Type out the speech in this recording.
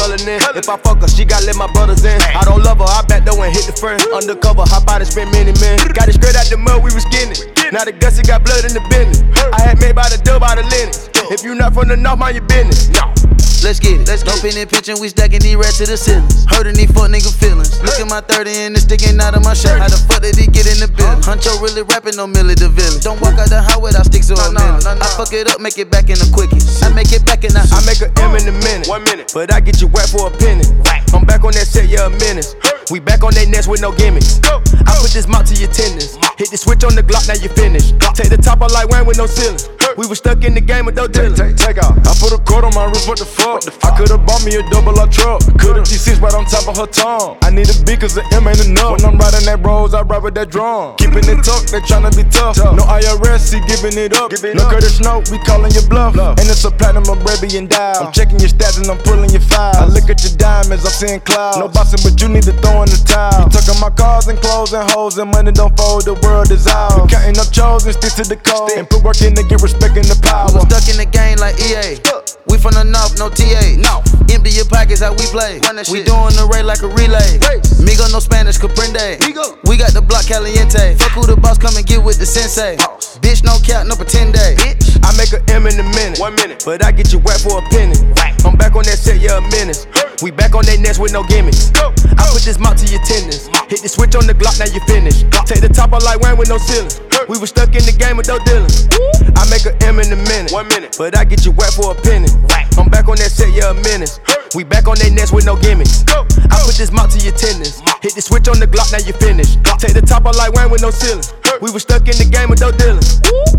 melanin. If I fuck her, she gotta let my brothers in. I don't love her, I back door and hit the friend. Undercover, hop out and spend many men. Got it straight out the mud, we was getting it. Now the gussy got blood in the business. I had made by the dub out of Lennox. If you not from the north, mind your business. No. Let's get it. Dope in the pitch and we stacking these rats to the ceilings. Hurting these fuck nigga feelings. Look at my 30 and it's sticking out of my shirt. How the fuck did he get in the building? Huncho really rapping on Millie the villain. Don't walk out the house without sticks or a million. I fuck it up, make it back in the quickest. I make it back in the I make a M in a minute. 1 minute. But I get you wet for a penny. I'm back on that set, yeah, a minute. We back on they nest with no gimmicks. I put this mop to your tendons. Hit the switch on the Glock, now you finished. Take the top off like Wayne with no ceiling. We was stuck in the game with no dealing. Take out. I put a cord on my wrist, what the fuck? I could've bought me a double R truck. Could've G6 right on top of her tongue. I need a B cause the M ain't enough. When I'm riding that Rose, I ride with that drum. Keeping it tucked, they tryna be tough. No IRS, he giving it up. No Curtis Snow, we calling your bluff. And it's a platinum Arabian dial. I'm checking your stats and I'm pulling your files. I look at your diamonds, I'm seeing clouds. No bossing, but you need to throw in the towel. You tucking my cars and clothes and hoes and money don't fold, the world is ours. We counting up chores and stick to the code. And put work in to get respect and the power. We stuck in the game like EA. We from the north, no TA. No. Empty your pockets, how we play. We doing the race like a relay. Migo, no Spanish, comprende. We got the block caliente. Fuck who the boss, come and get with the sensei. Bitch, no cap, no pretend day. I make a M in a minute. 1 minute. But I get you wet for a penny. I'm back on that set, yeah, a minute. We back on they nest with no gimmicks. I put this mop to your tendons. Hit the switch on the Glock, now you finished. Take the top off like Wayne with no ceiling. We was stuck in the game with no dealing. I make a M in a minute. 1 minute. But I get you wet for a penny. I'm back on that set, yeah, a minute. We back on they nest with no gimmicks. I put this mop to your tendons. Hit the switch on the Glock, now you finished. Take the top off like Wayne with no ceiling. We was stuck in the game with no dealing.